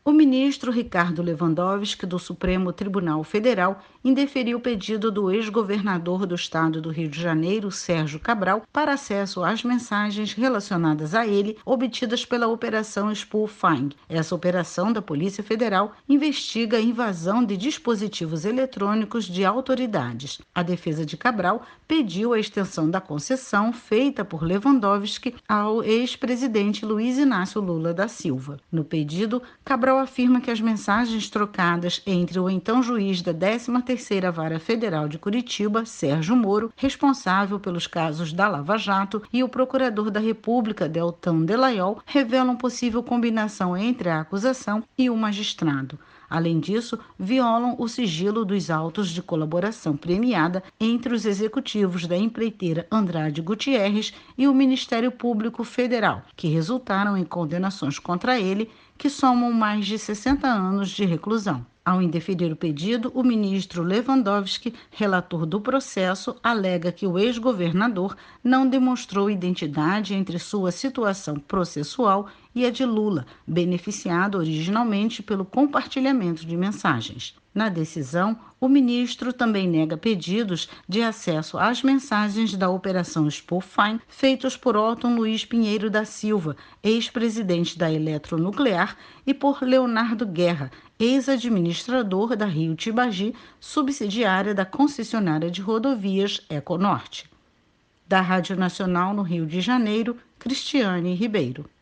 O ministro Ricardo Lewandowski, do Supremo Tribunal Federal, indeferiu o pedido do ex-governador do estado do Rio de Janeiro, Sérgio Cabral, para acesso às mensagens relacionadas a ele, obtidas pela Operação Spoofing. Essa operação da Polícia Federal investiga a invasão de dispositivos eletrônicos de autoridades. A defesa de Cabral pediu a extensão da concessão feita por Lewandowski ao ex-presidente Luiz Inácio Lula da Silva. No pedido, Cabral afirma que as mensagens trocadas entre o então juiz da 13ª Vara Federal de Curitiba, Sérgio Moro, responsável pelos casos da Lava Jato, e o procurador da República, Deltan Dellaiol, revelam possível combinação entre a acusação e o magistrado. Além disso, violam o sigilo dos autos de colaboração premiada entre os executivos da empreiteira Andrade Gutierrez e o Ministério Público Federal, que resultaram em condenações contra ele, que somam mais de 60 anos de reclusão. Ao indeferir o pedido, o ministro Lewandowski, relator do processo, alega que o ex-governador não demonstrou identidade entre sua situação processual e a de Lula, beneficiado originalmente pelo compartilhamento de mensagens. Na decisão, o ministro também nega pedidos de acesso às mensagens da Operação Spoofing feitos por Otton Luiz Pinheiro da Silva, ex-presidente da Eletronuclear, e por Leonardo Guerra, ex-administrador da Rio Tibagi, subsidiária da concessionária de rodovias Econorte. Da Rádio Nacional no Rio de Janeiro, Cristiane Ribeiro.